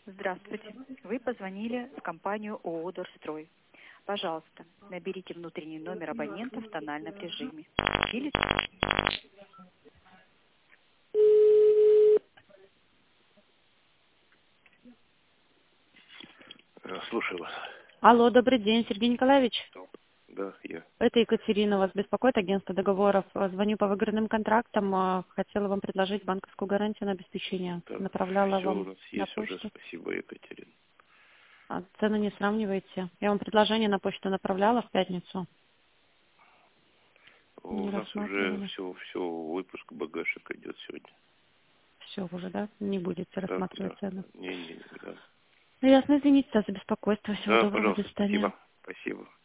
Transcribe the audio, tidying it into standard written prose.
Здравствуйте. Вы позвонили в компанию ООО «Дорстрой». Пожалуйста, наберите внутренний номер абонента в тональном режиме. Или... Слушаю вас. Алло, добрый день, Сергей Николаевич. Да, я. Это Екатерина, вас беспокоит агентство договоров. Звоню по выгодным контрактам. Хотела вам предложить банковскую гарантию на обеспечение. Да. Направляла Все у вам нас на есть уже, почту. спасибо, Екатерина. Цену не сравниваете. Я вам предложение на почту направляла в пятницу. У Не нас уже рассматривали. все выпуск багажек идет сегодня. Все уже, да? Не будете Да, рассматривать да. цены. Не, да. Ну, ясно, извините за беспокойство. Всего Да, доброго, до пожалуйста, свидания. спасибо. Спасибо.